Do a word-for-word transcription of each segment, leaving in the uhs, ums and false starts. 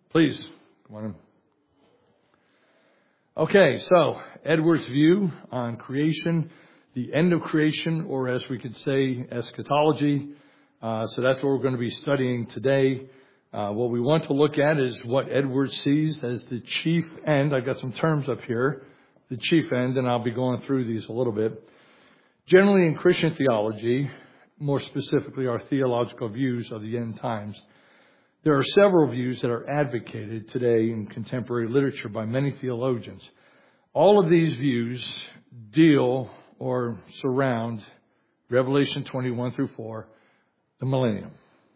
Please, come on in. Okay, so Edwards' view on creation, the end of creation, or as we could say, eschatology. Uh, so that's what we're going to be studying today. Uh, what we want to look at is what Edwards sees as the chief end. I've got some terms up here. The chief end, and I'll be going through these a little bit. Generally in Christian theology, more specifically our theological views of the end times, there are several views that are advocated today in contemporary literature by many theologians. All of these views deal or surround Revelation twenty-one through four, the millennium,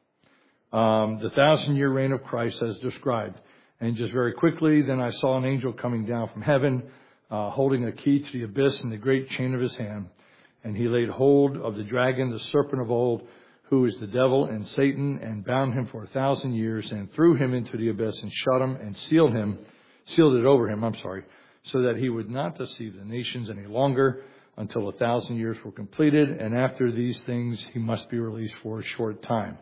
um, the thousand-year reign of Christ as described. And just very quickly, then I saw an angel coming down from heaven, uh, holding a key to the abyss in the great chain of his hand. And he laid hold of the dragon, the serpent of old, who is the devil and Satan, and bound him for a thousand years, and threw him into the abyss, and shut him, and sealed him, sealed it over him, I'm sorry, so that he would not deceive the nations any longer until a thousand years were completed, and after these things he must be released for a short time.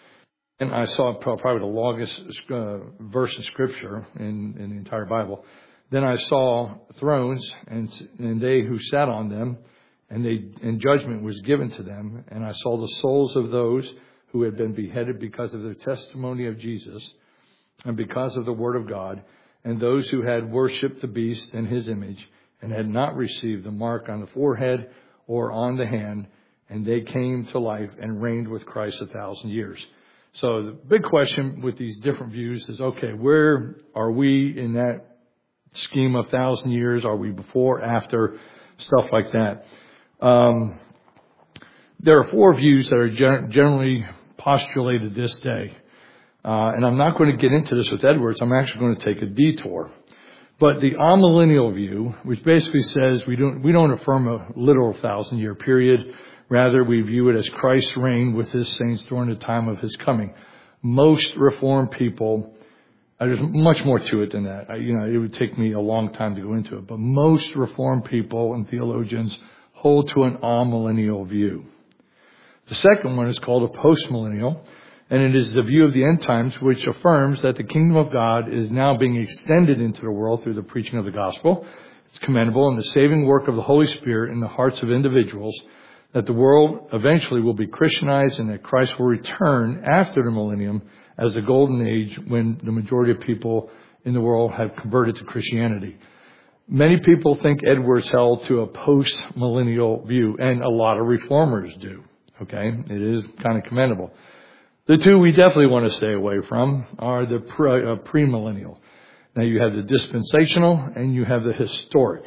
And I saw probably the longest uh, verse of Scripture in, in the entire Bible. Then I saw thrones, and, and they who sat on them, And, they, and judgment was given to them. And I saw the souls of those who had been beheaded because of their testimony of Jesus and because of the word of God, and those who had worshipped the beast and his image and had not received the mark on the forehead or on the hand, and they came to life and reigned with Christ a thousand years. So the big question with these different views is, okay, where are we in that scheme of thousand years? Are we before, after, stuff like that? Um, there are four views that are gen- generally postulated this day. Uh, and I'm not going to get into this with Edwards. I'm actually going to take a detour. But the amillennial view, which basically says we don't, we don't affirm a literal thousand year period. Rather, we view it as Christ's reign with his saints during the time of his coming. Most Reformed people, uh, there's much more to it than that. I, you know, it would take me a long time to go into it. But most Reformed people and theologians hold to an amillennial view. The second one is called a postmillennial, and it is the view of the end times which affirms that the kingdom of God is now being extended into the world through the preaching of the gospel. It's commendable in the saving work of the Holy Spirit in the hearts of individuals, that the world eventually will be Christianized and that Christ will return after the millennium as the golden age when the majority of people in the world have converted to Christianity. Many people think Edwards held to a post-millennial view, and a lot of reformers do. Okay, it is kind of commendable. The two we definitely want to stay away from are the pre, uh, premillennial. Now you have the dispensational and you have the historic.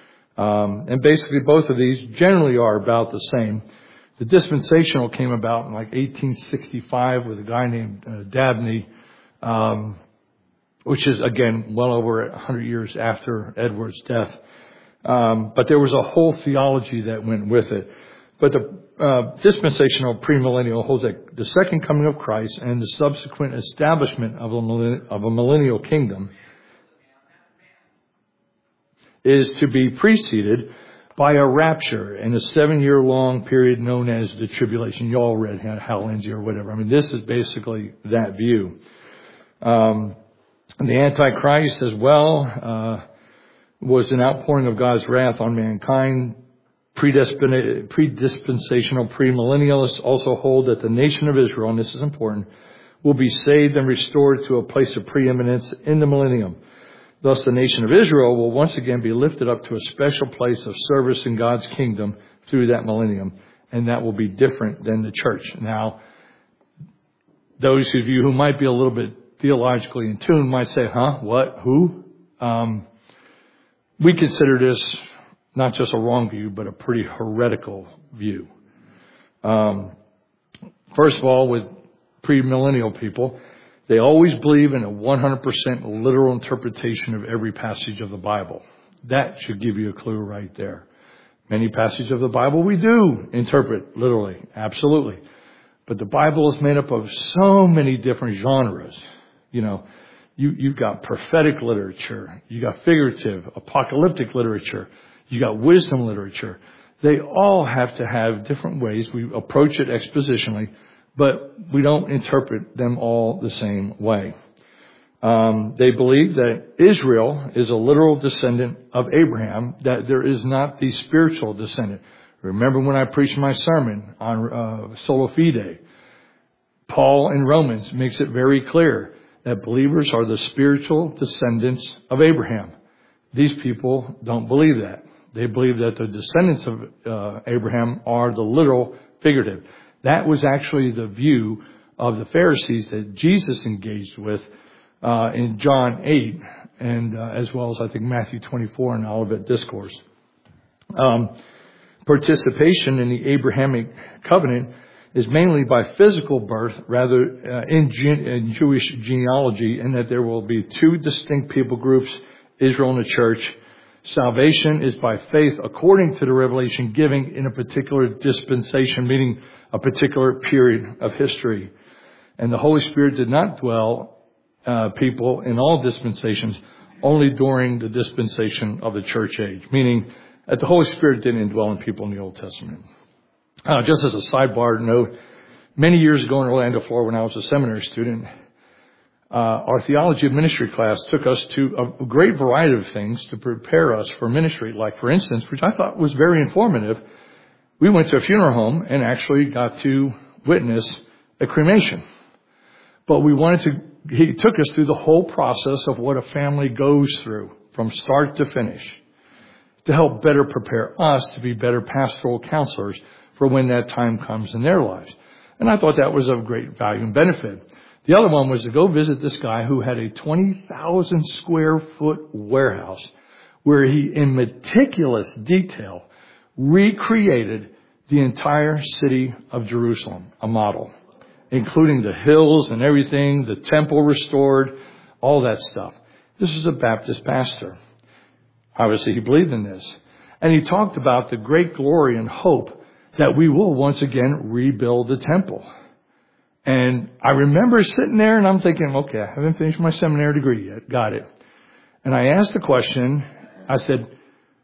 Um, and basically both of these generally are about the same. The dispensational came about in like eighteen sixty-five with a guy named uh, Dabney, um, which is, again, well over one hundred years after Edwards' death. Um, but there was a whole theology that went with it. But the uh, dispensational premillennial holds that the second coming of Christ and the subsequent establishment of a, millenn- of a millennial kingdom is to be preceded by a rapture and a seven-year-long period known as the tribulation. You all read Hal Lindsey or whatever. I mean, this is basically that view. Um, The Antichrist as well uh, was an outpouring of God's wrath on mankind. Predispensational premillennialists also hold that the nation of Israel, and this is important, will be saved and restored to a place of preeminence in the millennium. Thus, the nation of Israel will once again be lifted up to a special place of service in God's kingdom through that millennium, and that will be different than the church. Now, those of you who might be a little bit theologically in tune might say, huh, what, who? Um, we consider this not just a wrong view, but a pretty heretical view. Um, first of all, with premillennial people, they always believe in a one hundred percent literal interpretation of every passage of the Bible. That should give you a clue right there. Many passages of the Bible we do interpret literally, absolutely. But the Bible is made up of so many different genres. You know, you, you've got prophetic literature, you got figurative, apocalyptic literature, you got wisdom literature. They all have to have different ways. We approach it expositionally, but we don't interpret them all the same way. Um, they believe that Israel is a literal descendant of Abraham, that there is not the spiritual descendant. Remember when I preached my sermon on uh, Sola Fide, Paul in Romans makes it very clear that believers are the spiritual descendants of Abraham. These people don't believe that. They believe that the descendants of uh, Abraham are the literal figurative. That was actually the view of the Pharisees that Jesus engaged with uh, in John eight, and uh, as well as I think Matthew twenty-four and Olivet Discourse. Um, participation in the Abrahamic covenant is mainly by physical birth rather uh, in, ge- in Jewish genealogy, and that there will be two distinct people groups, Israel and the church. Salvation is by faith according to the revelation giving in a particular dispensation, meaning a particular period of history. And the Holy Spirit did not dwell uh, people in all dispensations, only during the dispensation of the church age, meaning that the Holy Spirit didn't indwell in people in the Old Testament. Uh, just as a sidebar note, many years ago in Orlando, Florida, when I was a seminary student, uh, our theology of ministry class took us to a great variety of things to prepare us for ministry. Like, for instance, which I thought was very informative, we went to a funeral home and actually got to witness a cremation. But we wanted to, he took us through the whole process of what a family goes through from start to finish to help better prepare us to be better pastoral counselors for when that time comes in their lives. And I thought that was of great value and benefit. The other one was to go visit this guy who had a twenty thousand square foot warehouse where he, in meticulous detail, recreated the entire city of Jerusalem, a model, including the hills and everything, the temple restored, all that stuff. This is a Baptist pastor. Obviously, he believed in this. And he talked about the great glory and hope that we will once again rebuild the temple. And I remember sitting there and I'm thinking, okay, I haven't finished my seminary degree yet. Got it. And I asked the question, I said,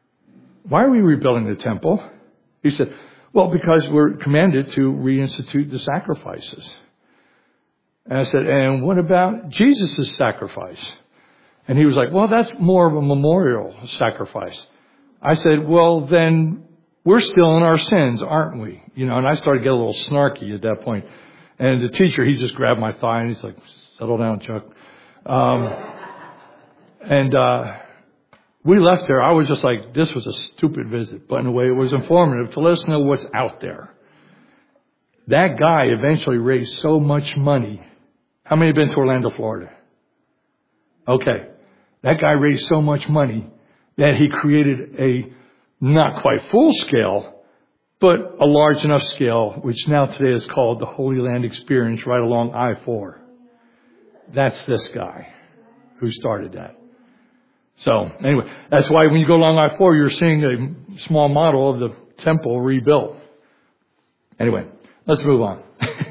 why are we rebuilding the temple? He said, well, because we're commanded to reinstitute the sacrifices. And I said, and what about Jesus' sacrifice? And he was like, well, that's more of a memorial sacrifice. I said, well, then we're still in our sins, aren't we? You know, and I started to get a little snarky at that point. And the teacher, he just grabbed my thigh and he's like, settle down, Chuck. Um, and, uh, we left there. I was just like, this was a stupid visit, but in a way it was informative to let us know what's out there. That guy eventually raised so much money. How many have been to Orlando, Florida? Okay. That guy raised so much money that he created a not quite full scale, but a large enough scale, which now today is called the Holy Land Experience right along I four. That's this guy who started that. So anyway, that's why when you go along I four, you're seeing a small model of the temple rebuilt. Anyway, let's move on.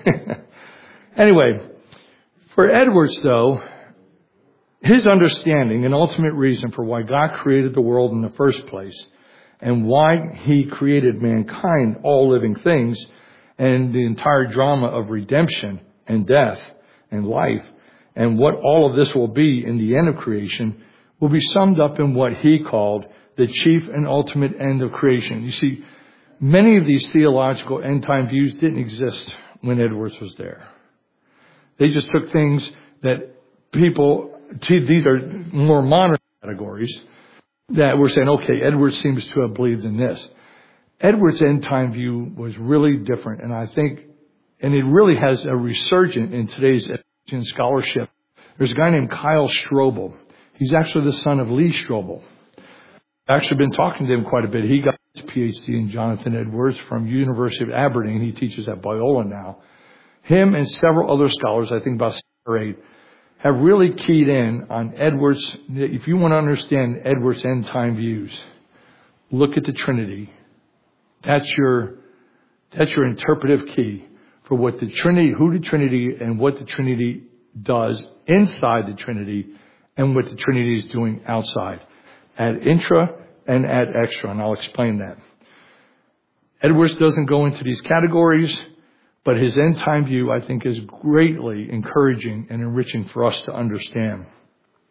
Anyway, for Edwards, though, his understanding and ultimate reason for why God created the world in the first place and why he created mankind, all living things, and the entire drama of redemption and death and life, and what all of this will be in the end of creation, will be summed up in what he called the chief and ultimate end of creation. You see, many of these theological end-time views didn't exist when Edwards was there. They just took things that people, these are more modern categories, that were saying, okay, Edwards seems to have believed in this. Edwards' end-time view was really different, and I think, and it really has a resurgence in today's scholarship. There's a guy named Kyle Strobel. He's actually the son of Lee Strobel. I've actually been talking to him quite a bit. He got his P H D in Jonathan Edwards from University of Aberdeen. He teaches at Biola now. Him and several other scholars, I think about seven or eight, have really keyed in on Edwards. If you want to understand Edwards' end-time views, look at the Trinity. That's your, that's your interpretive key for what the Trinity, who the Trinity and what the Trinity does inside the Trinity and what the Trinity is doing outside, ad intra and ad extra, and I'll explain that. Edwards doesn't go into these categories, but his end-time view, I think, is greatly encouraging and enriching for us to understand.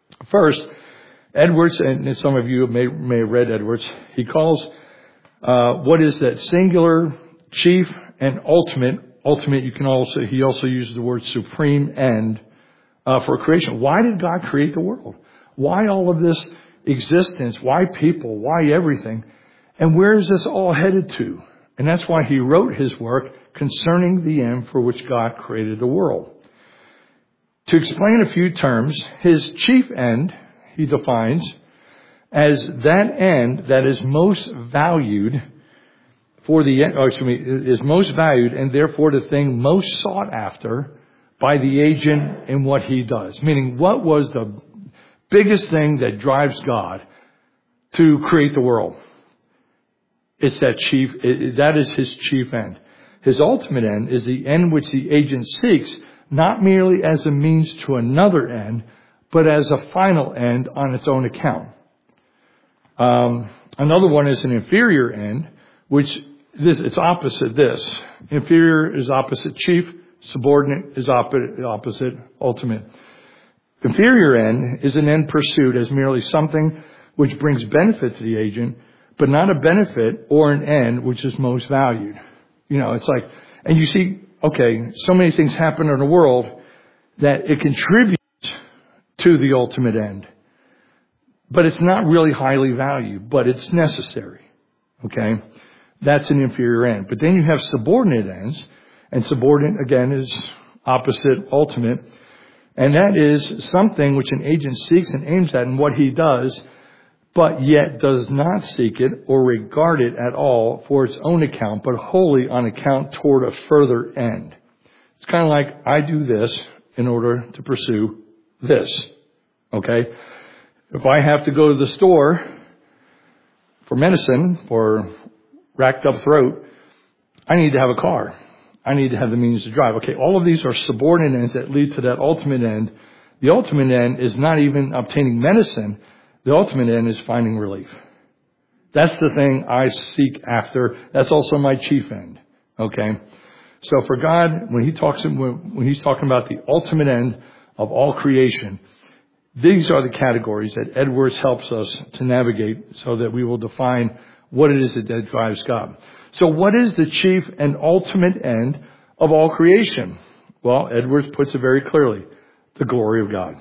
First, Edwards, and some of you may, may have read Edwards, he calls uh, what is that singular, chief, and ultimate. Ultimate, you can also, he also uses the word supreme end uh, for creation. Why did God create the world? Why all of this existence? Why people? Why everything? And where is this all headed to? And that's why he wrote his work concerning the end for which God created the world. To explain a few terms, his chief end, he defines as that end that is most valued for the, or excuse me, is most valued and therefore the thing most sought after by the agent in what he does. Meaning, what was the biggest thing that drives God to create the world? It's that chief, it, that is his chief end. His ultimate end is the end which the agent seeks, not merely as a means to another end, but as a final end on its own account. Um, another one is an inferior end, which this, it's opposite this. Inferior is opposite chief, subordinate is opposite, opposite ultimate. Inferior end is an end pursued as merely something which brings benefit to the agent, but not a benefit or an end which is most valued. You know, it's like, and you see, okay, so many things happen in the world that it contributes to the ultimate end. But it's not really highly valued, but it's necessary. Okay? That's an inferior end. But then you have subordinate ends, and subordinate, again, is opposite ultimate. And that is something which an agent seeks and aims at in what he does, but yet does not seek it or regard it at all for its own account, but wholly on account toward a further end. It's kind of like, I do this in order to pursue this. Okay? If I have to go to the store for medicine for racked up throat, I need to have a car. I need to have the means to drive. Okay, all of these are subordinate ends that lead to that ultimate end. The ultimate end is not even obtaining medicine. The ultimate end is finding relief. That's the thing I seek after. That's also my chief end. Okay? So for God, when he talks, when he's talking about the ultimate end of all creation, these are the categories that Edwards helps us to navigate so that we will define what it is that drives God. So what is the chief and ultimate end of all creation? Well, Edwards puts it very clearly. The glory of God.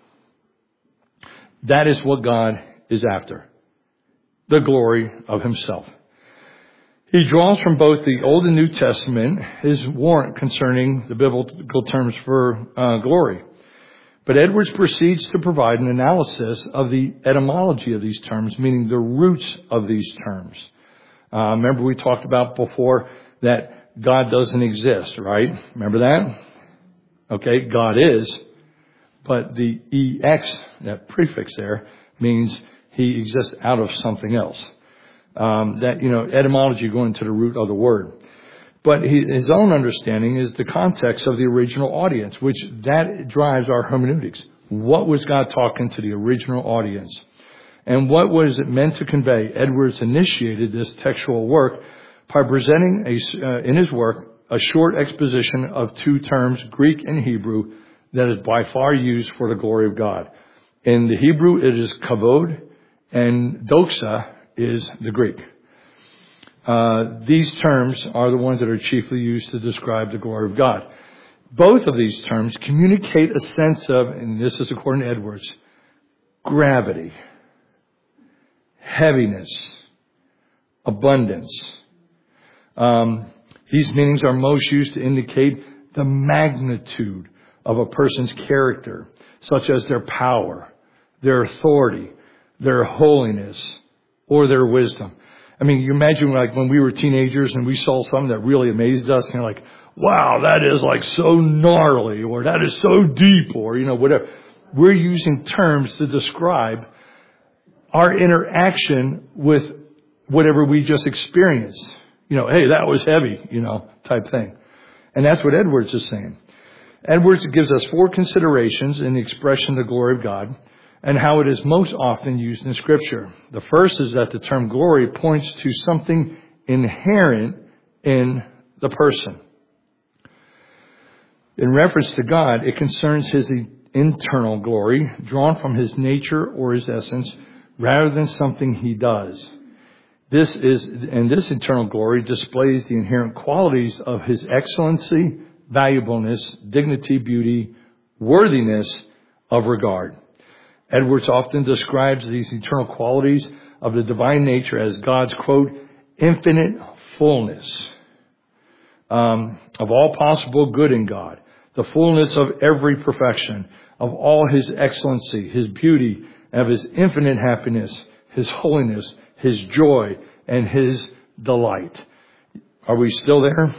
That is what God is after. The glory of himself. He draws from both the Old and New Testament his warrant concerning the biblical terms for uh, glory. But Edwards proceeds to provide an analysis of the etymology of these terms, meaning the roots of these terms. Uh, remember we talked about before that God doesn't exist, right? Remember that? Okay, God is. But the E X, that prefix there, means he exists out of something else. Um, that, you know, etymology going to the root of the word. But he, his own understanding is the context of the original audience, which that drives our hermeneutics. What was God talking to the original audience? And what was it meant to convey? Edwards initiated this textual work by presenting a, uh, in his work a short exposition of two terms, Greek and Hebrew, that is by far used for the glory of God. In the Hebrew, it is kavod, and doxa is the Greek. Uh, these terms are the ones that are chiefly used to describe the glory of God. Both of these terms communicate a sense of, and this is according to Edwards, gravity, heaviness, abundance. Um, these meanings are most used to indicate the magnitude of a person's character, such as their power, their authority, their holiness, or their wisdom. I mean, you imagine like when we were teenagers and we saw something that really amazed us, and you're like, wow, that is like so gnarly, or that is so deep, or, you know, whatever. We're using terms to describe our interaction with whatever we just experienced. You know, hey, that was heavy, you know, type thing. And that's what Edwards is saying. Edwards gives us four considerations in the expression of the glory of God and how it is most often used in Scripture. The first is that the term glory points to something inherent in the person. In reference to God, it concerns his internal glory, drawn from his nature or his essence, rather than something he does. This is, and this internal glory displays the inherent qualities of his excellency, valuableness, dignity, beauty, worthiness of regard. Edwards often describes these eternal qualities of the divine nature as God's, quote, infinite fullness um, of all possible good in God, the fullness of every perfection, of all his excellency, his beauty, of his infinite happiness, his holiness, his joy, and his delight. Are we still there?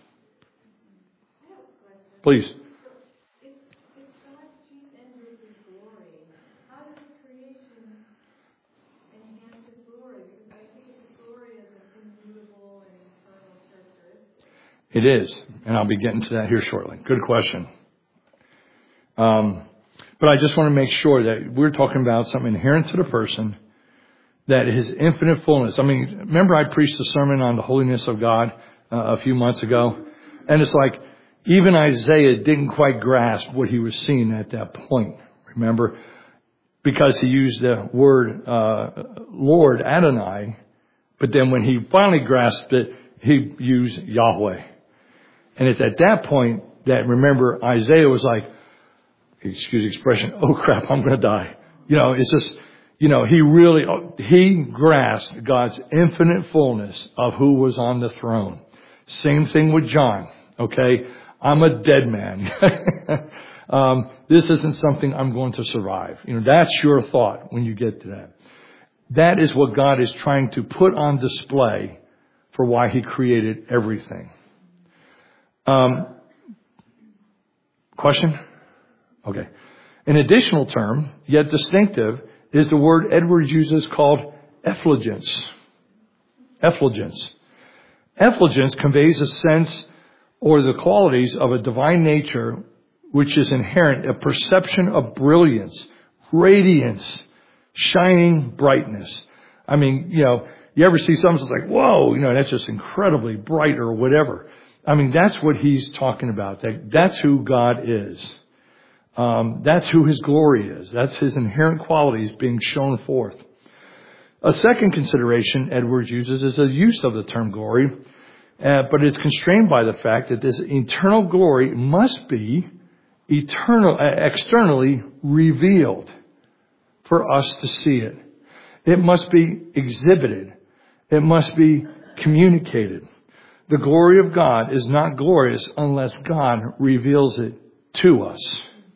Please. It is, and I'll be getting to that here shortly. Good question. Um, but I just want to make sure that we're talking about something inherent to the person, that his infinite fullness. I mean, remember I preached a sermon on the holiness of God uh, a few months ago? And it's like, even Isaiah didn't quite grasp what he was seeing at that point, remember? Because he used the word uh, Lord, Adonai, but then when he finally grasped it, he used Yahweh. And it's at that point that, remember, Isaiah was like, excuse the expression, oh crap, I'm going to die. You know, it's just, you know, he really, he grasped God's infinite fullness of who was on the throne. Same thing with John, okay? I'm a dead man. um, this isn't something I'm going to survive. You know, that's your thought when you get to that. That is what God is trying to put on display for why he created everything. Um, question? Okay. An additional term, yet distinctive, is the word Edwards uses called effulgence. Effulgence. Effulgence conveys a sense or the qualities of a divine nature which is inherent, a perception of brilliance, radiance, shining brightness. I mean, you know, you ever see something that's like, whoa, you know, that's just incredibly bright or whatever. I mean, that's what he's talking about. That, that's who God is. Um, that's who his glory is. That's his inherent qualities being shown forth. A second consideration Edwards uses is the use of the term glory, uh, but it's constrained by the fact that this eternal glory must be eternal, uh, externally revealed for us to see it. It must be exhibited. It must be communicated. The glory of God is not glorious unless God reveals it to us.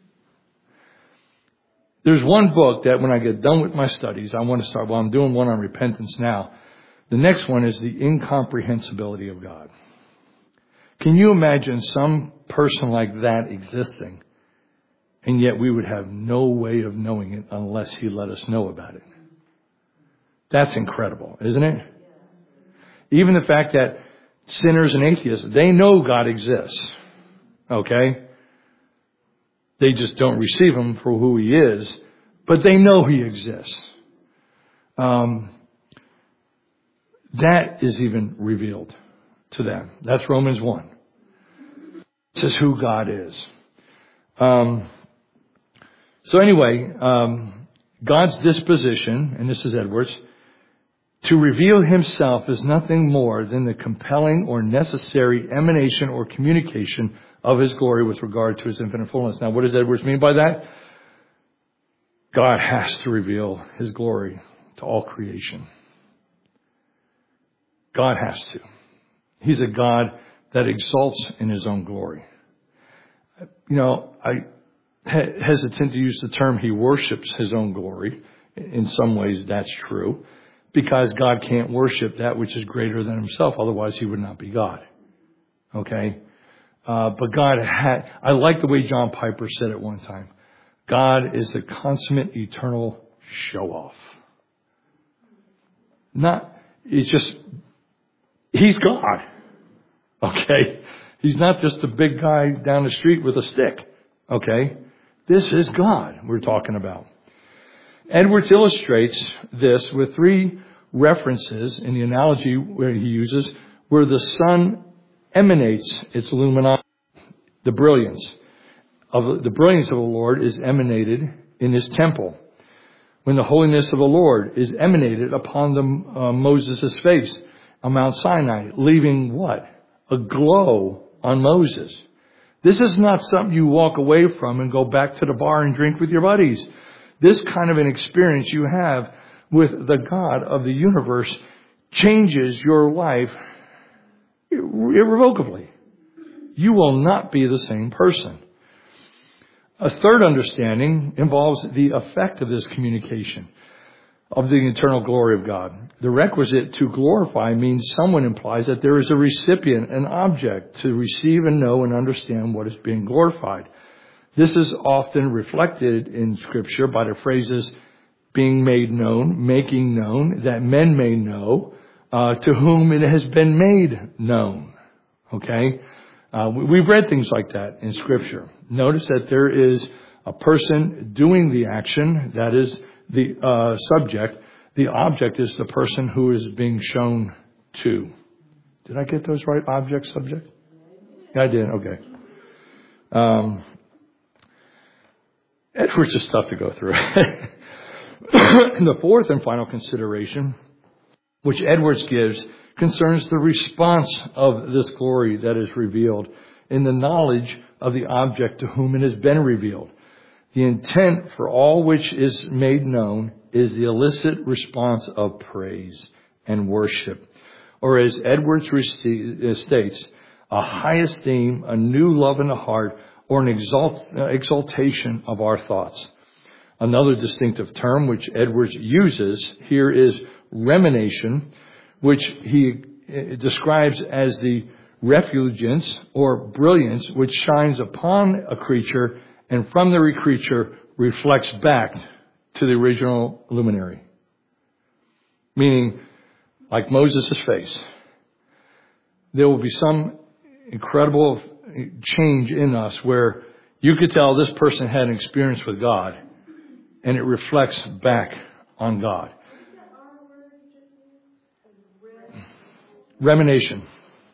There's one book that when I get done with my studies, I want to start. Well, I'm doing one on repentance now. The next one is the incomprehensibility of God. Can you imagine some person like that existing, and yet we would have no way of knowing it unless he let us know about it? That's incredible, isn't it? Even the fact that sinners and atheists, they know God exists. Okay? They just don't receive him for who he is, but they know he exists. Um, that is even revealed to them. That's Romans one. This is who God is. Um, so anyway, um, God's disposition, and this is Edwards, to reveal himself is nothing more than the compelling or necessary emanation or communication of his glory with regard to his infinite fullness. Now, what does Edwards mean by that? God has to reveal his glory to all creation. God has to. He's a God that exalts in his own glory. You know, I he- hesitant to use the term he worships his own glory. In some ways, that's true. Because God can't worship that which is greater than himself. Otherwise, he would not be God. Okay? Uh, but God had, I like the way John Piper said it one time. God is the consummate eternal show-off. Not, it's just, he's God. Okay? He's not just a big guy down the street with a stick. Okay? This is God we're talking about. Edwards illustrates this with three references in the analogy where he uses where the sun emanates its luminosity, the brilliance, of the brilliance of the Lord is emanated in his temple. When the holiness of the Lord is emanated upon the, uh, Moses' face on Mount Sinai, leaving what? A glow on Moses. This is not something you walk away from and go back to the bar and drink with your buddies. This kind of an experience you have with the God of the universe changes your life irrevocably. You will not be the same person. A third understanding involves the effect of this communication of the eternal glory of God. The requisite to glorify means someone implies that there is a recipient, an object, to receive and know and understand what is being glorified. This is often reflected in Scripture by the phrases being made known, making known, that men may know, uh, to whom it has been made known. Okay? Uh, we've read things like that in Scripture. Notice that there is a person doing the action, that is the uh, subject. The object is the person who is being shown to. Did I get those right? Object, subject? Yeah, I did. Okay. Um, Edwards is tough to go through. The fourth and final consideration, which Edwards gives, concerns the response of this glory that is revealed in the knowledge of the object to whom it has been revealed. The intent for all which is made known is the illicit response of praise and worship, or as Edwards states, a high esteem, a new love in the heart, or an exalt, exaltation of our thoughts. Another distinctive term which Edwards uses here is remanation, which he describes as the refulgence or brilliance which shines upon a creature and from the creature reflects back to the original luminary. Meaning, like Moses' face, there will be some incredible change in us where you could tell this person had an experience with God and it reflects back on God. Remanation.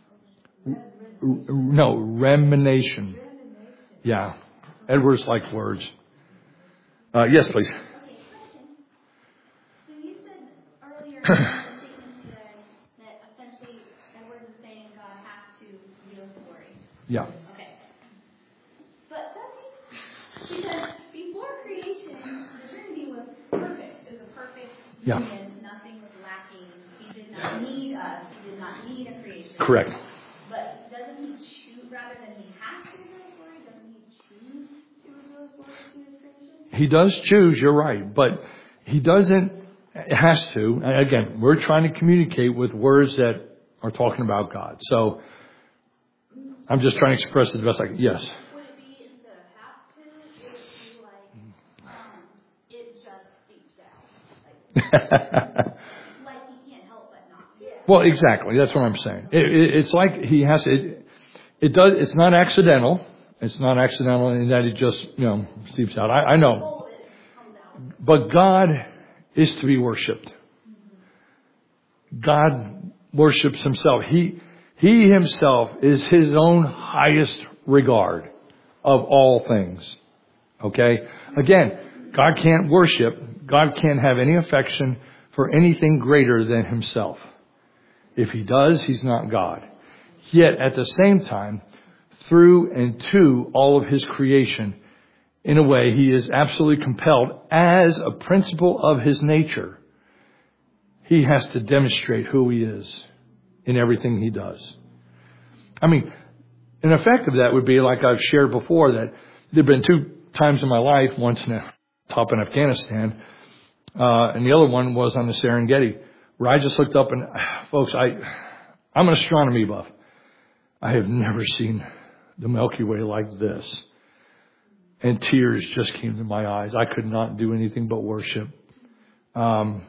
No, remanation. Yeah. Edwards likes words. Uh, yes, please. Okay, question. So you said earlier in the statement today that essentially Edwards is saying God has to reveal his glory. Yeah. Okay. But does he? Because before creation, the Trinity was perfect. It was a perfect Yeah. union. Nothing was lacking. He did not need us. He did not need a creation. Correct. But doesn't he choose, rather than he has to reveal his glory, doesn't he choose to reveal his glory to his creation? He does choose, you're right, but he doesn't, it has to. And again, we're trying to communicate with words that are talking about God. So I'm just trying to express it the best I can. Yes. Would it be instead of have to, it would be like, um, it just seeps out. Like, like he can't help but not to. Well, exactly. That's what I'm saying. It, it, it's like he has to, it, it does, it's not accidental. It's not accidental in that it just, you know, seeps out. I, I know. But God is to be worshipped. God worships himself. He, he himself is his own highest regard of all things. Okay? Again, God can't worship. God can't have any affection for anything greater than himself. If he does, he's not God. Yet at the same time, through and to all of his creation, in a way, he is absolutely compelled as a principle of his nature. He has to demonstrate who he is in everything he does. I mean, an effect of that would be, like I've shared before, that there have been two times in my life, once in a top in Afghanistan, uh, and the other one was on the Serengeti, where I just looked up and, folks, I, I'm an astronomy buff. I have never seen the Milky Way like this. And tears just came to my eyes. I could not do anything but worship. Um,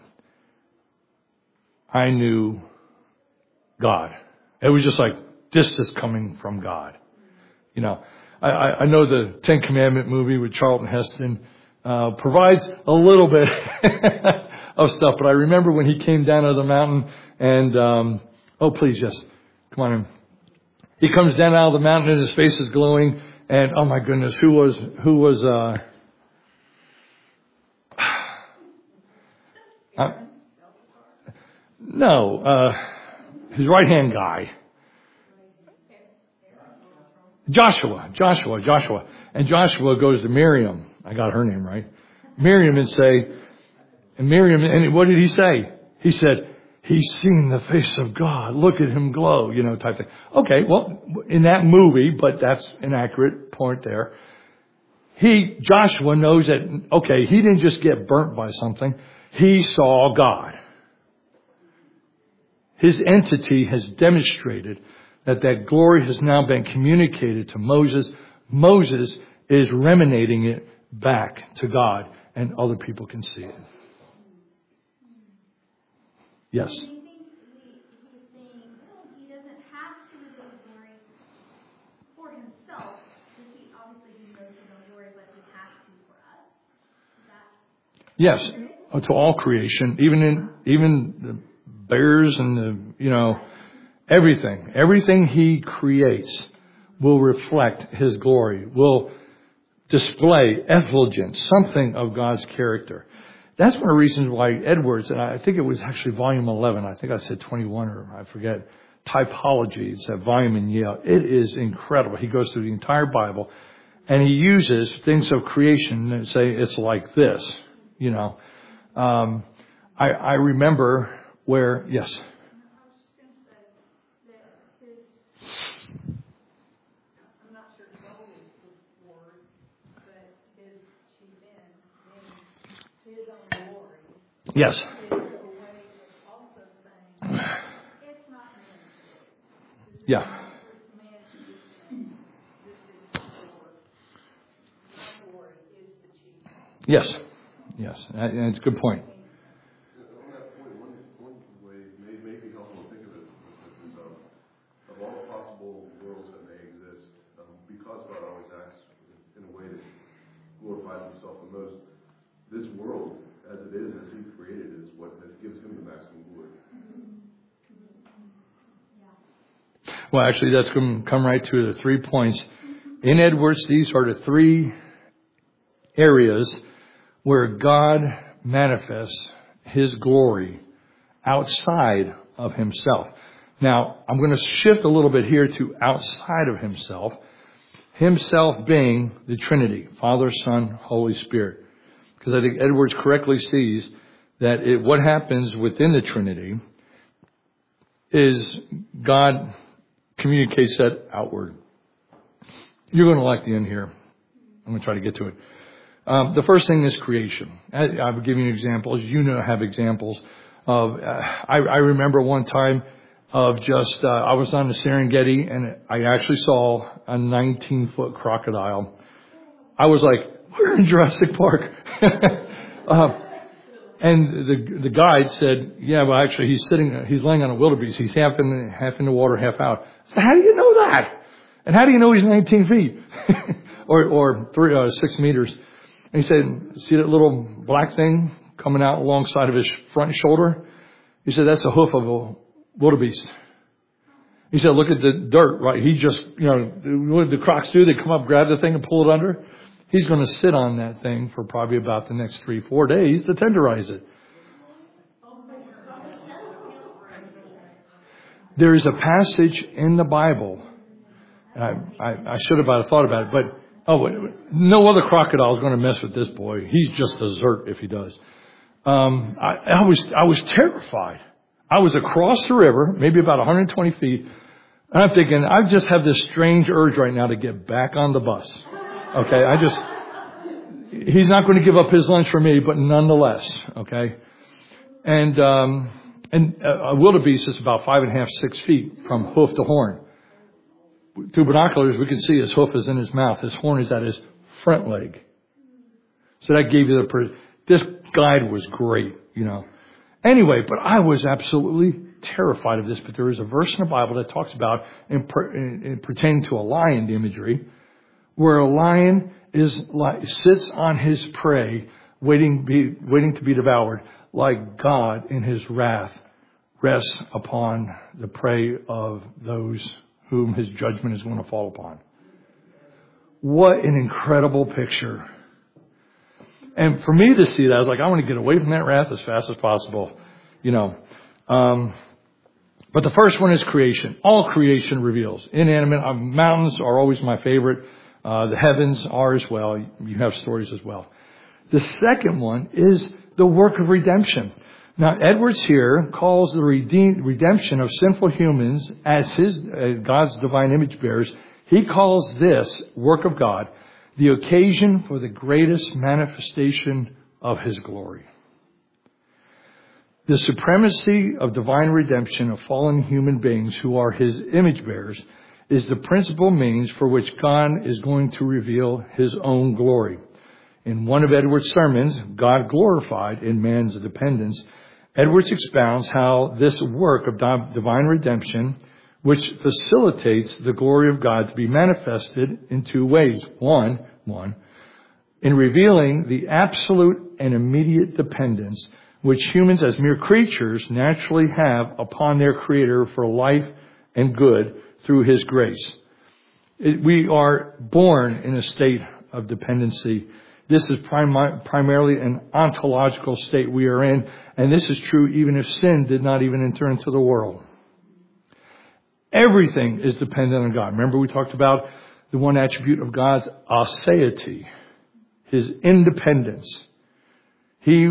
I knew God. It was just like, this is coming from God. You know, I, I know the Ten Commandment movie with Charlton Heston uh, provides a little bit of stuff, but I remember when he came down out of the mountain and, um, oh, please, yes, come on in. He comes down out of the mountain and his face is glowing And oh my goodness, who was, who was, uh, uh no, uh, his right hand guy. Joshua, Joshua, Joshua. And Joshua goes to Miriam. I got her name right. Miriam and say, and Miriam, and what did he say? He said, he's seen the face of God. Look at him glow, you know, type thing. Okay, well, in that movie, but that's an accurate point there. He, Joshua knows that, okay, he didn't just get burnt by something. He saw God. His entity has demonstrated that that glory has now been communicated to Moses. Moses is ruminating it back to God, and other people can see it. Yes? Do you think he, he's saying he doesn't have to reveal glory for himself? Because he obviously he knows his own glory, but he has to for us. Is that Yes, to all creation, even in even the bears and the, you know, everything. Everything he creates will reflect his glory, will display effulgence, something of God's character. That's one of the reasons why Edwards, and I think it was actually volume eleven, I think I said twenty-one or I forget, typology, it's that volume in Yale. It is incredible. He goes through the entire Bible and he uses things of creation and say it's like this, you know. Um, I, I remember where, yes. Yes. Yeah. Yes. Yes. And it's a good point. On that point, one, one way may, may be helpful to think of it is um, of all the possible worlds that may exist, um, because God always acts in a way that glorifies himself the most, this world, as it is, as he created, is what gives him the maximum glory. Well, actually, that's going to come right to the three points. In Edwards, these are the three areas where God manifests his glory outside of himself. Now, I'm going to shift a little bit here to outside of himself. Himself being the Trinity, Father, Son, Holy Spirit. Because I think Edwards correctly sees that it, what happens within the Trinity is God communicates that outward. You're going to like the end here. I'm going to try to get to it. Um, the first thing is creation. I, I will give you examples. You know, have examples of. Uh, I, I remember one time of just. Uh, I was on the Serengeti and I actually saw a nineteen foot crocodile. I was like, "We're in Jurassic Park." uh, and the the guide said, "Yeah, well, actually, he's sitting. He's laying on a wildebeest. He's half in half in the water, half out." I said, "How do you know that? And how do you know he's nineteen feet or or three uh, six meters?" And he said, "See that little black thing coming out alongside of his front shoulder?" He said, "That's the hoof of a wildebeest." He said, "Look at the dirt, right? He just, you know, what the crocs do, they come up, grab the thing and pull it under. He's going to sit on that thing for probably about the next three, four days to tenderize it." There is a passage in the Bible, and I, I, I should have thought about it, but oh, no other crocodile is going to mess with this boy. He's just dessert if he does. Um, I, I was I was terrified. I was across the river, maybe about one hundred twenty feet, and I'm thinking, I just have this strange urge right now to get back on the bus. Okay, I just, he's not going to give up his lunch for me, but nonetheless, okay. And um, and a wildebeest is about five and a half, six feet from hoof to horn. Through binoculars, we can see his hoof is in his mouth. His horn is at his front leg. So that gave you the... This guide was great, you know. Anyway, but I was absolutely terrified of this. But there is a verse in the Bible that talks about, in, in, in pertaining to a lion imagery, where a lion is like, sits on his prey, waiting, be, waiting to be devoured, like God in his wrath rests upon the prey of those whom his judgment is going to fall upon. What an incredible picture. And for me to see that, I was like, I want to get away from that wrath as fast as possible. You know. Um, but the first one is creation. All creation reveals. Inanimate uh, mountains are always my favorite. Uh, the heavens are as well. You have stories as well. The second one is the work of redemption. Now, Edwards here calls the redeem, redemption of sinful humans as his uh, God's divine image bearers. He calls this work of God the occasion for the greatest manifestation of his glory. The supremacy of divine redemption of fallen human beings who are his image bearers is the principal means for which God is going to reveal his own glory. In one of Edwards' sermons, God Glorified in Man's Dependence, Edwards expounds how this work of divine redemption, which facilitates the glory of God to be manifested in two ways. One, one, in revealing the absolute and immediate dependence which humans as mere creatures naturally have upon their Creator for life and good through his grace. It, we are born in a state of dependency. This is prim- primarily an ontological state we are in, and this is true even if sin did not even enter into the world. Everything is dependent on God. Remember we talked about the one attribute of God's aseity, his independence. He,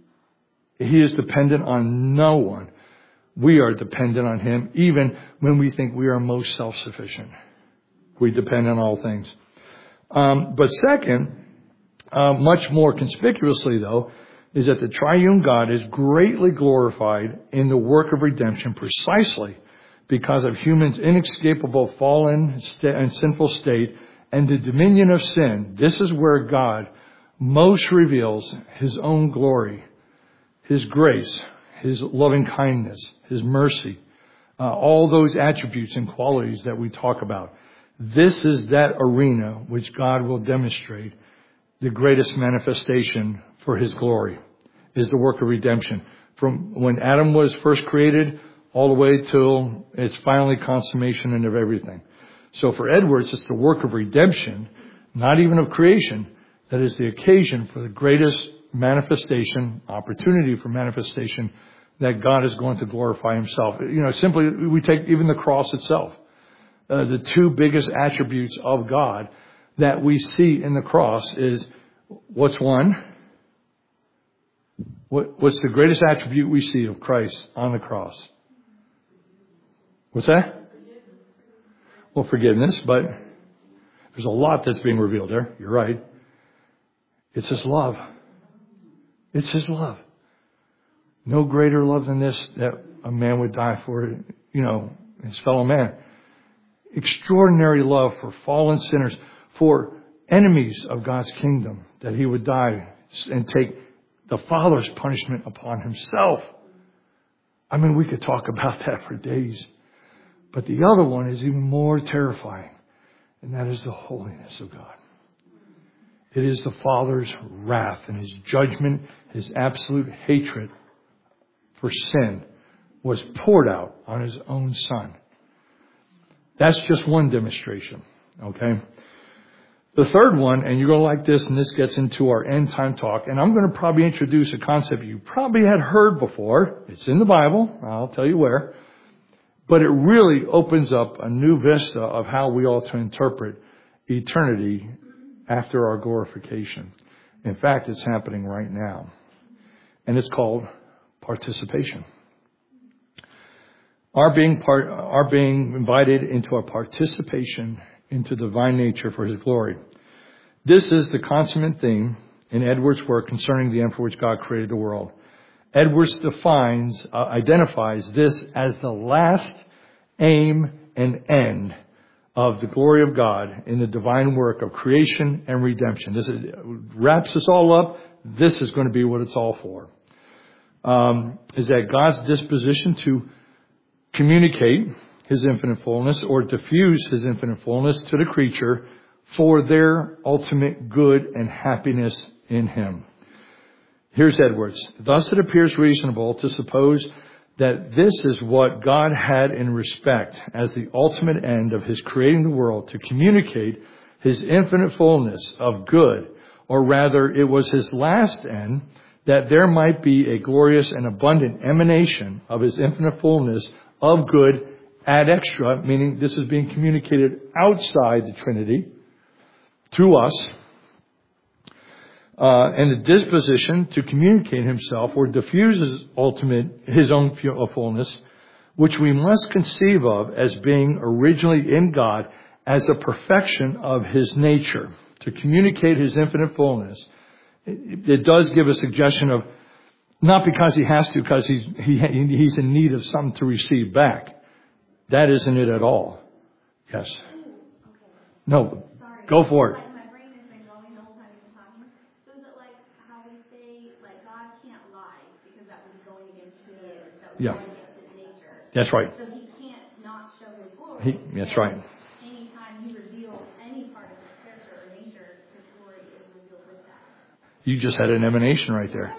he is dependent on no one. We are dependent on him even when we think we are most self-sufficient. We depend on all things. Um, but second, uh, much more conspicuously though, is that the triune God is greatly glorified in the work of redemption precisely because of humans' inescapable fallen and sinful state and the dominion of sin. This is where God most reveals his own glory, his grace, his loving kindness, his mercy, uh, all those attributes and qualities that we talk about. This is that arena which God will demonstrate the greatest manifestation for his glory, is the work of redemption. From when Adam was first created all the way till its finally consummation and of everything. So for Edwards, it's the work of redemption, not even of creation, that is the occasion for the greatest manifestation, opportunity for manifestation that God is going to glorify himself. You know, simply, we take even the cross itself. Uh, the two biggest attributes of God that we see in the cross is, what's one? What, what's the greatest attribute we see of Christ on the cross? What's that? Well, forgiveness, but there's a lot that's being revealed there. You're right. It's his love. It's his love. No greater love than this, that a man would die for, you know, his fellow man. Extraordinary love for fallen sinners, for enemies of God's kingdom, that he would die and take the Father's punishment upon himself. I mean, we could talk about that for days. But the other one is even more terrifying, and that is the holiness of God. It is the Father's wrath and his judgment, his absolute hatred for sin was poured out on his own Son. That's just one demonstration, okay? The third one, and you're going to like this, and this gets into our end time talk, and I'm going to probably introduce a concept you probably had heard before. It's in the Bible. I'll tell you where. But it really opens up a new vista of how we ought to interpret eternity after our glorification. In fact, it's happening right now. And it's called participation. Our being part, our being invited into a participation into divine nature for his glory. This is the consummate theme in Edwards' work concerning the end for which God created the world. Edwards defines, uh, identifies this as the last aim and end of the glory of God in the divine work of creation and redemption. This is, wraps us all up. This is going to be what it's all for. Um, is that God's disposition to communicate his infinite fullness or diffuse his infinite fullness to the creature for their ultimate good and happiness in him. Here's Edwards. Thus it appears reasonable to suppose that this is what God had in respect as the ultimate end of his creating the world, to communicate his infinite fullness of good, or rather it was his last end, that there might be a glorious and abundant emanation of his infinite fullness of good ad extra, meaning this is being communicated outside the Trinity to us, uh, and the disposition to communicate himself or diffuse his ultimate, his own fullness, which we must conceive of as being originally in God as a perfection of his nature. To communicate his infinite fullness, it, it does give a suggestion of, not because he has to, because he's, he, he's in need of something to receive back. That isn't it at all. Yes. No, Sorry. go for it. Like my brain has been going the whole time you've been talking. So is it like how we say, like God can't lie because that would be going against who he is, that would be Yeah. going against his nature. That's right. So he can't not show his glory. He, that's right. Anytime he reveals any part of his character or nature, his glory is revealed with that. You just had an emanation right there.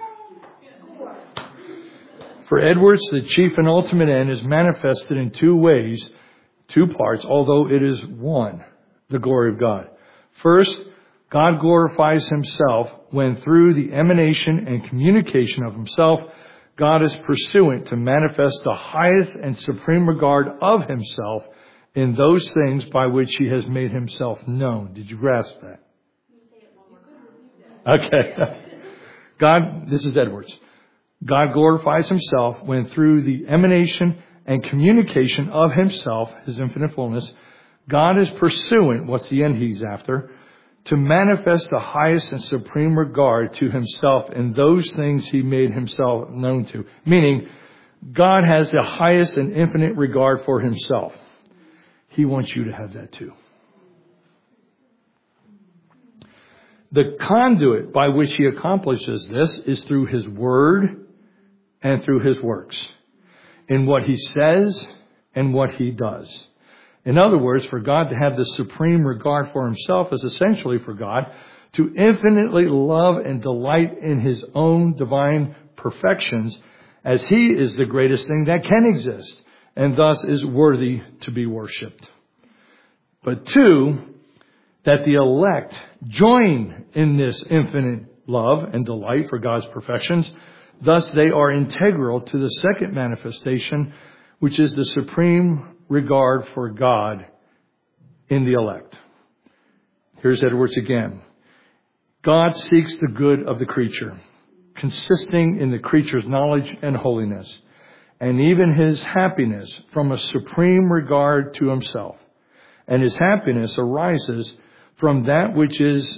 For Edwards, the chief and ultimate end is manifested in two ways, two parts, although it is one, the glory of God. First, God glorifies himself when through the emanation and communication of himself, God is pursuant to manifest the highest and supreme regard of himself in those things by which he has made himself known. Did you grasp that? Okay. God, this is Edwards. God glorifies himself when through the emanation and communication of himself, his infinite fullness, God is pursuant, what's the end he's after, to manifest the highest and supreme regard to himself in those things he made himself known to. Meaning, God has the highest and infinite regard for himself. He wants you to have that too. The conduit by which he accomplishes this is through his word and through his works, in what he says and what he does. In other words, for God to have the supreme regard for himself is essentially for God to infinitely love and delight in his own divine perfections, as he is the greatest thing that can exist and thus is worthy to be worshipped. But two, that the elect join in this infinite love and delight for God's perfections. Thus, they are integral to the second manifestation, which is the supreme regard for God in the elect. Here's Edwards again. God seeks the good of the creature, consisting in the creature's knowledge and holiness, and even his happiness from a supreme regard to himself. And his happiness arises from that which is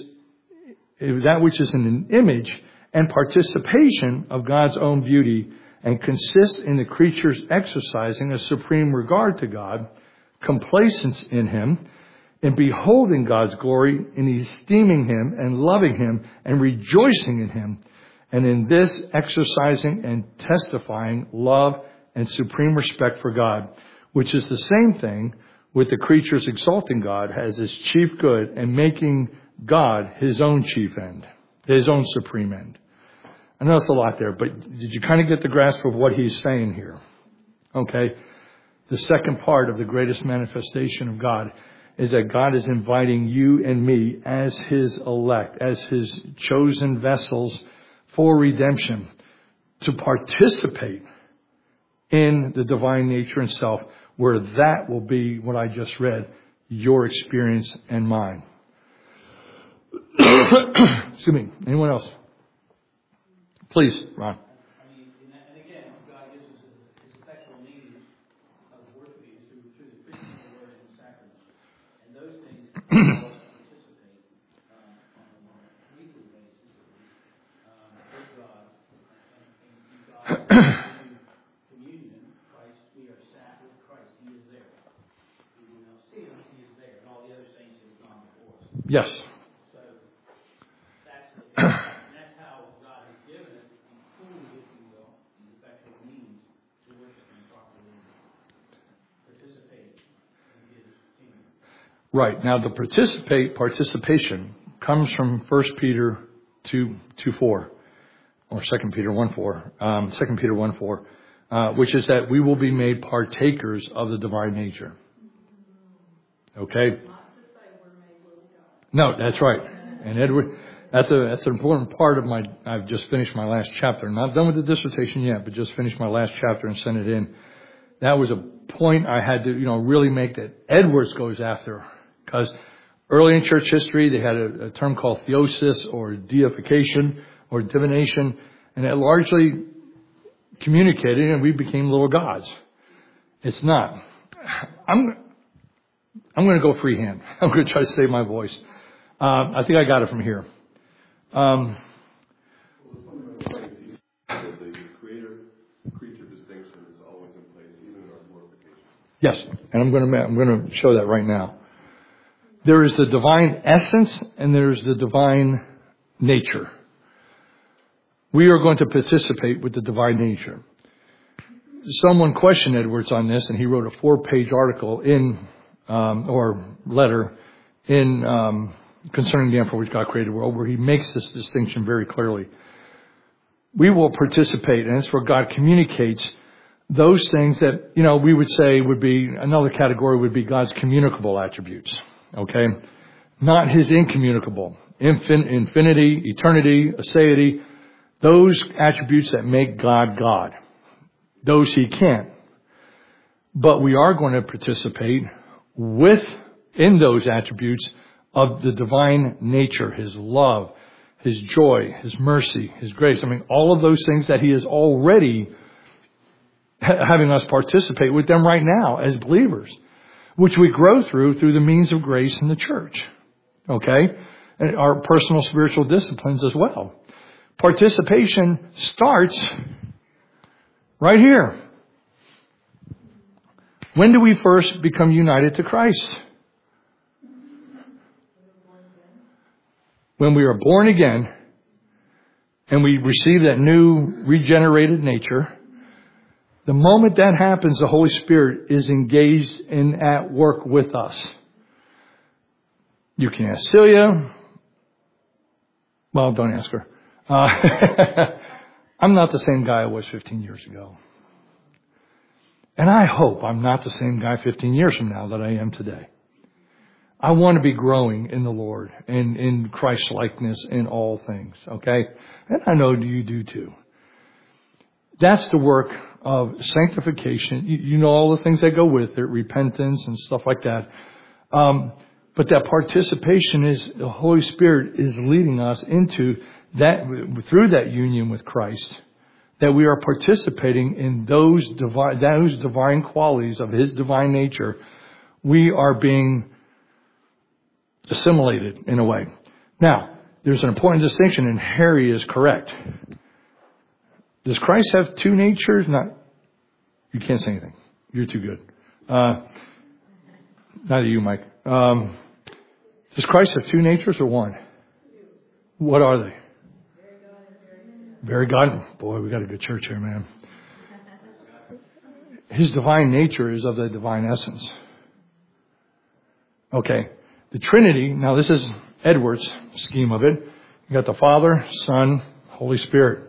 that which is an image and participation of God's own beauty, and consists in the creature's exercising a supreme regard to God, complacence in him, in beholding God's glory, in esteeming him and loving him and rejoicing in him, and in this exercising and testifying love and supreme respect for God, which is the same thing with the creature's exalting God as his chief good and making God his own chief end, his own supreme end. I know it's a lot there, but did you kind of get the grasp of what he's saying here? Okay. The second part of the greatest manifestation of God is that God is inviting you and me as his elect, as his chosen vessels for redemption, to participate in the divine nature and self, where that will be what I just read, your experience and mine. Excuse me. Anyone else? Please, Ron. I mean, and again, God gives us his effectual means of worshiping through, through the preaching of the word and the sacraments. And those things allow us to participate um, on a weekly basis um, with God. And, and God, through communion, Christ, we are sat with Christ. He is there. We will not see him, he is there. And all the other saints have gone before us. Yes. So that's the Right. Now, the participate participation comes from First Peter two two four, or Second Peter one four, um, Second Peter one four, uh, which is that we will be made partakers of the divine nature. Okay. No, that's right. And Edward, that's a that's an important part of my. I've just finished my last chapter. I'm not done with the dissertation yet, but just finished my last chapter and sent it in. That was a point I had to, you know, really make that Edwards goes after, because early in church history they had a, a term called theosis or deification or divination, and it largely communicated, and we became little gods. It's not. I'm I'm going to go freehand. I'm going to try to save my voice. Uh, I think I got it from here. Um, the creator-creature distinction is always in place, even in our glorification. Yes, and I'm going to I'm going to show that right now. There is the divine essence, and there is the divine nature. We are going to participate with the divine nature. Someone questioned Edwards on this, and he wrote a four-page article in um, or letter in um, concerning the end for which God created the world, where he makes this distinction very clearly. We will participate, and it's where God communicates those things that, you know, we would say would be, another category would be God's communicable attributes, okay? Not his incommunicable. Infin- infinity, eternity, aseity, those attributes that make God God. Those he can't. But we are going to participate with, in those attributes of the divine nature, his love, his joy, his mercy, his grace. I mean, all of those things that he is already ha- having us participate with them right now as believers, which we grow through, through the means of grace in the church. Okay? And our personal spiritual disciplines as well. Participation starts right here. When do we first become united to Christ? When we are born again and we receive that new regenerated nature. The moment that happens, the Holy Spirit is engaged and at work with us. You can ask Celia. Well, don't ask her. Uh, I'm not the same guy I was fifteen years ago. And I hope I'm not the same guy fifteen years from now that I am today. I want to be growing in the Lord and in Christ's likeness in all things, okay? And I know you do too. That's the work of sanctification. You, you know all the things that go with it, repentance and stuff like that. Um, but that participation is, the Holy Spirit is leading us into that, through that union with Christ, that we are participating in those divine, those divine qualities of his divine nature. We are being assimilated in a way. Now, there's an important distinction, and Harry is correct. Does Christ have two natures? Not, you can't say anything. You're too good. Uh, neither you, Mike. Um, does Christ have two natures or one? What are they? Very God. Boy, we got a good church here, man. His divine nature is of the divine essence. Okay. The Trinity, now this is Edwards' scheme of it. You got the Father, Son, Holy Spirit.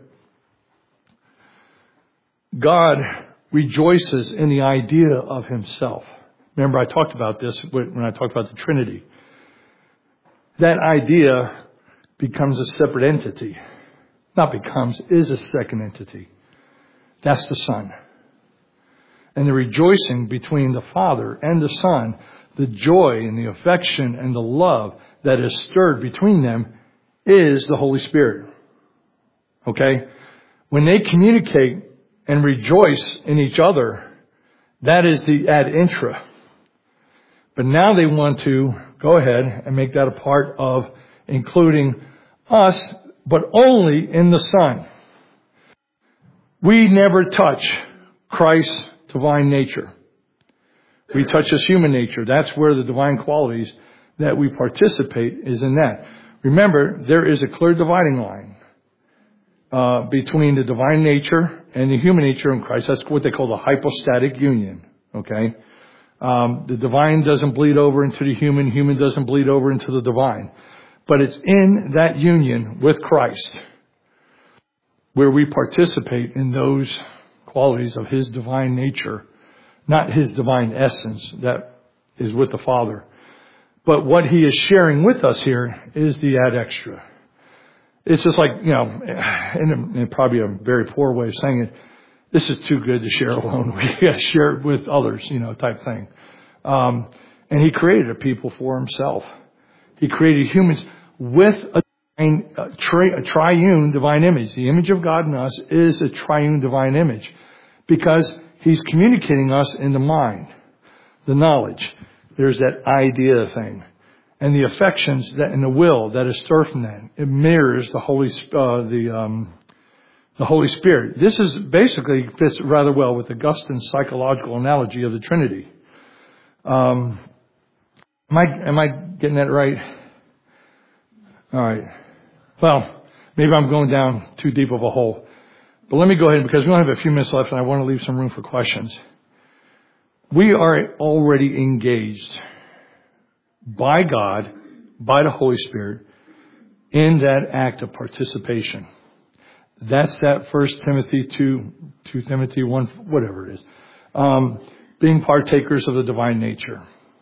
God rejoices in the idea of himself. Remember, I talked about this when I talked about the Trinity. That idea becomes a separate entity. Not becomes, is a second entity. That's the Son. And the rejoicing between the Father and the Son, the joy and the affection and the love that is stirred between them is the Holy Spirit. Okay? When they communicate and rejoice in each other, that is the ad intra. But now they want to go ahead and make that a part of including us, but only in the Son. We never touch Christ's divine nature. We touch his human nature. That's where the divine qualities that we participate is in that. Remember, there is a clear dividing line uh, between the divine nature and the human nature in Christ. That's what they call the hypostatic union. Okay, um, the divine doesn't bleed over into the human. Human doesn't bleed over into the divine. But it's in that union with Christ where we participate in those qualities of his divine nature, not his divine essence that is with the Father. But what he is sharing with us here is the ad extra. It's just like, you know, in, a, in probably a very poor way of saying it, this is too good to share alone. We got to share it with others, you know, type thing. Um, and he created a people for himself. He created humans with a, a, tri, a triune divine image. The image of God in us is a triune divine image because he's communicating us in the mind, the knowledge. There's that idea thing. And the affections that and the will that is stirred from that. It mirrors the Holy uh, the um, the Holy Spirit. This is basically fits rather well with Augustine's psychological analogy of the Trinity. Um, am I am I getting that right? All right. Well, maybe I'm going down too deep of a hole. But let me go ahead because we only have a few minutes left, and I want to leave some room for questions. We are already engaged by God, by the Holy Spirit, in that act of participation. That's that First Timothy two, two Timothy one, whatever it is. Um, being partakers of the divine nature.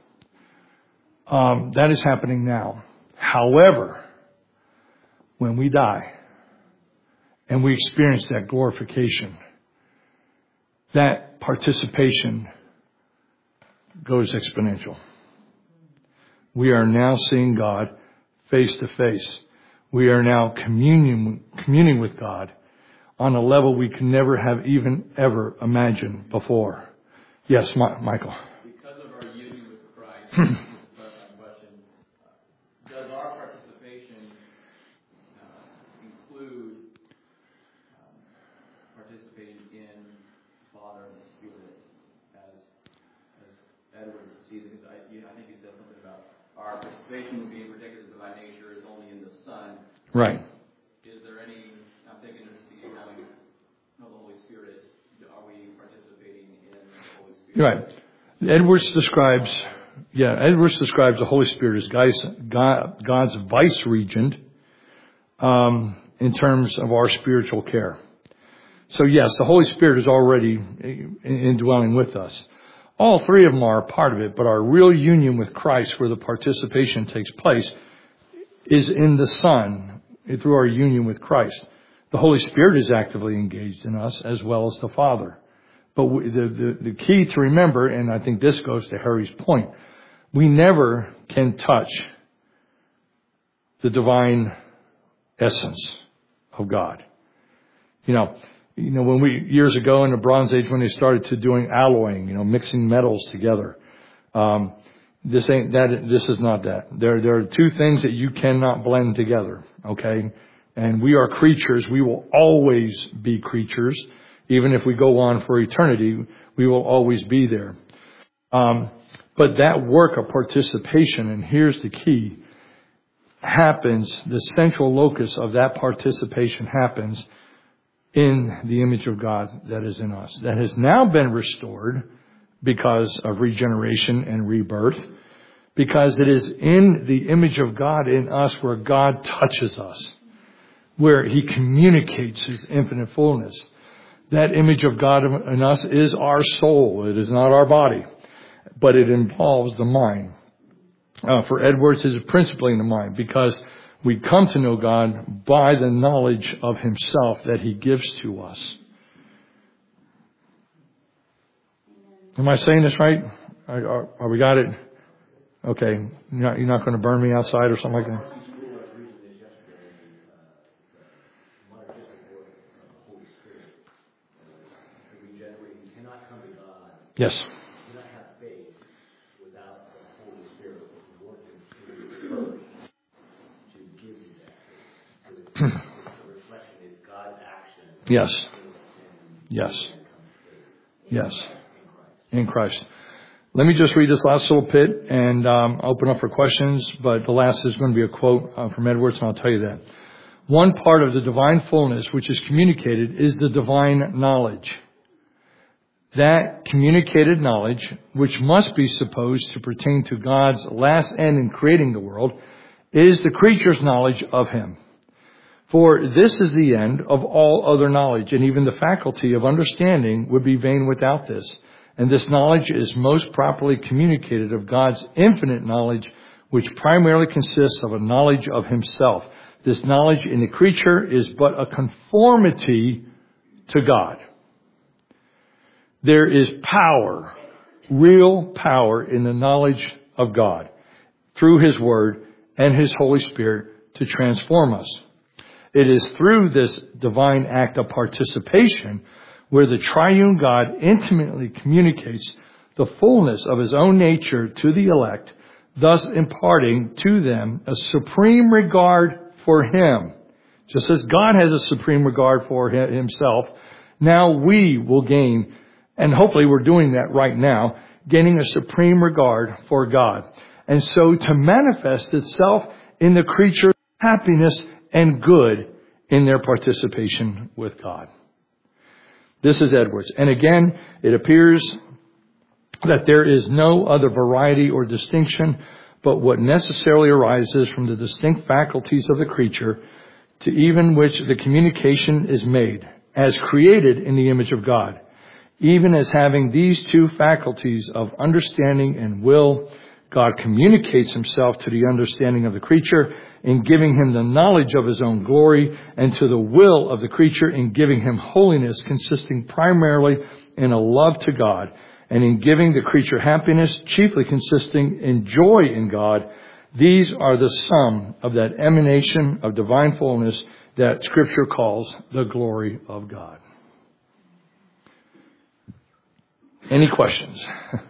Um, that is happening now. However, when we die and we experience that glorification, that participation goes exponential. We are now seeing God face to face. We are now communing, communing with God on a level we can never have even ever imagined before. Yes, Ma- Michael. Because of our union with Christ, this is my question, does our participation uh, include um, participating in the Father and the Spirit as, as Edward sees it? Because I, you, I think you said something about our participation in being protected of the divine nature is only in the Son. Right. Is there any, I'm thinking of the knowing of the Holy Spirit, are we participating in the Holy Spirit? Right. Edwards describes, yeah, Edwards describes the Holy Spirit as God's, God, God's vice regent um, in terms of our spiritual care. So yes, the Holy Spirit is already indwelling with us. All three of them are a part of it, but our real union with Christ, where the participation takes place, is in the Son, through our union with Christ. The Holy Spirit is actively engaged in us as well as the Father. But we, the, the, the key to remember, and I think this goes to Harry's point, we never can touch the divine essence of God. You know, You know, when we, years ago in the Bronze Age, when they started to doing alloying, you know, mixing metals together, um, this ain't that, this is not that. There, there are two things that you cannot blend together, okay? And we are creatures. We will always be creatures. Even if we go on for eternity, we will always be there. Um, but that work of participation, and here's the key, happens, the central locus of that participation happens in the image of God that is in us. That has now been restored because of regeneration and rebirth. Because it is in the image of God in us where God touches us. Where He communicates His infinite fullness. That image of God in us is our soul. It is not our body. But it involves the mind. Uh, for Edwards, it is principally in the mind. Because we come to know God by the knowledge of Himself that He gives to us. Am I saying this right? Are, are, are we got it? Okay. You're not, you're not going to burn me outside or something like that? Yes. Yes. Yes. Yes. In Christ. Let me just read this last little bit and um, open up for questions. But the last is going to be a quote uh, from Edwards, and I'll tell you that. One part of the divine fullness which is communicated is the divine knowledge. That communicated knowledge, which must be supposed to pertain to God's last end in creating the world, is the creature's knowledge of Him. For this is the end of all other knowledge, and even the faculty of understanding would be vain without this. And this knowledge is most properly communicated of God's infinite knowledge, which primarily consists of a knowledge of himself. This knowledge in the creature is but a conformity to God. There is power, real power in the knowledge of God through His Word and His Holy Spirit to transform us. It is through this divine act of participation where the triune God intimately communicates the fullness of His own nature to the elect, thus imparting to them a supreme regard for Him. Just as God has a supreme regard for Himself, now we will gain, and hopefully we're doing that right now, gaining a supreme regard for God. And so to manifest itself in the creature's happiness and good in their participation with God. This is Edwards. And again, it appears that there is no other variety or distinction but what necessarily arises from the distinct faculties of the creature, to even which the communication is made, as created in the image of God. Even as having these two faculties of understanding and will, God communicates Himself to the understanding of the creature in giving him the knowledge of His own glory, and to the will of the creature in giving him holiness, consisting primarily in a love to God, and in giving the creature happiness, chiefly consisting in joy in God. These are the sum of that emanation of divine fullness that Scripture calls the glory of God. Any questions?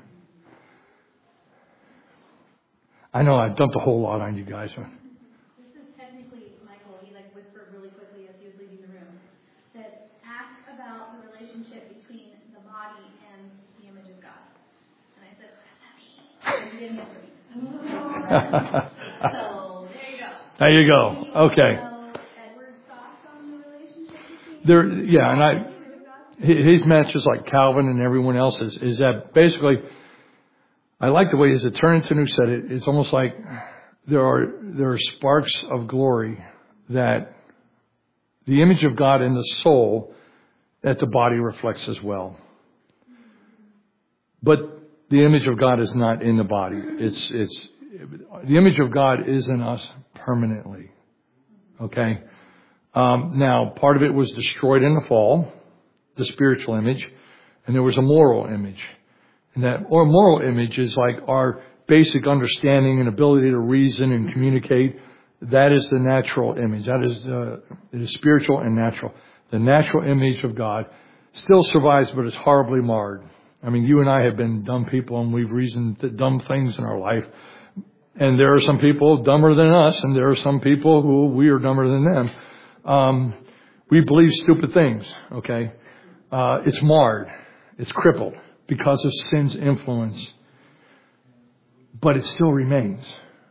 I know I've dumped a whole lot on you guys. This is technically, Michael, he like whispered really quickly as he was leaving the room, that ask about the relationship between the body and the image of God. And I said, what does that mean? And he didn't answer me. So, there you go. There you go. Can you Okay. know Edward's thoughts on the relationship between There, the yeah, and I, body and the image of God? his message, like Calvin and everyone else's, is that basically, I like the way as it turned into New said it, it's almost like there are, there are sparks of glory that the image of God in the soul that the body reflects as well. But the image of God is not in the body. It's, it's, the image of God is in us permanently. Okay? Um, now, part of it was destroyed in the fall, the spiritual image, and there was a moral image. And that or moral image is like our basic understanding and ability to reason and communicate. That is the natural image. That is, uh, it is spiritual and natural. The natural image of God still survives, but it's horribly marred. I mean, you and I have been dumb people, and we've reasoned th- dumb things in our life. And there are some people dumber than us, and there are some people who we are dumber than them. Um, we believe stupid things, okay? Uh, it's marred. It's crippled because of sin's influence. But it still remains.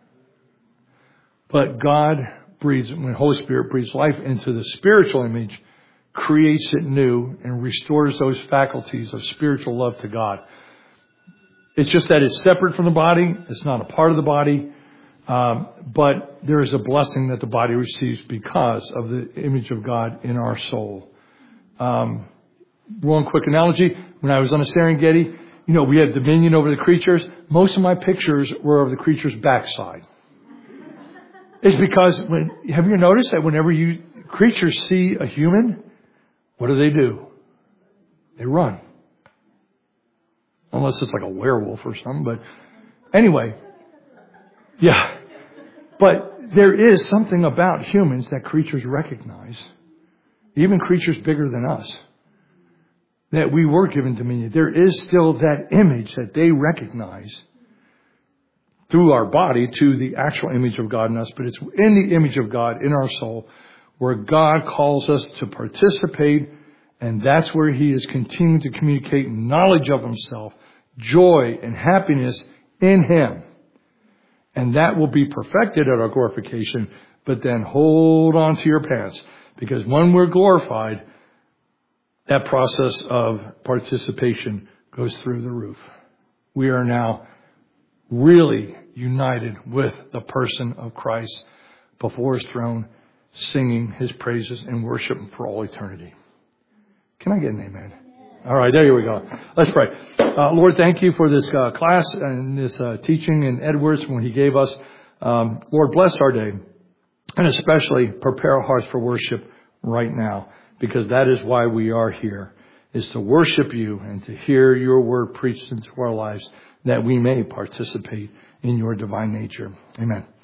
But God breathes, when the Holy Spirit breathes life into the spiritual image, creates it new and restores those faculties of spiritual love to God. It's just that it's separate from the body. It's not a part of the body. Um, but there is a blessing that the body receives because of the image of God in our soul. Um, one quick analogy. When I was on the Serengeti, you know, we had dominion over the creatures. Most of my pictures were of the creature's backside. It's because, when, have you noticed that whenever you creatures see a human, what do they do? They run. Unless it's like a werewolf or something. But anyway, yeah. But there is something about humans that creatures recognize. Even creatures bigger than us. That we were given dominion. There is still that image that they recognize through our body to the actual image of God in us. But it's in the image of God in our soul where God calls us to participate. And that's where He is continuing to communicate knowledge of Himself, joy and happiness in Him. And that will be perfected at our glorification. But then hold on to your pants. Because when we're glorified, that process of participation goes through the roof. We are now really united with the person of Christ before His throne, singing His praises and worship Him for all eternity. Can I get an amen? All right, there we go. Let's pray. Uh, Lord, thank You for this uh, class and this uh, teaching in Edwards when he gave us Um, Lord, bless our day, and especially prepare our hearts for worship right now, because that is why we are here, is to worship you and to hear your word preached into our lives, that we may participate in your divine nature. Amen.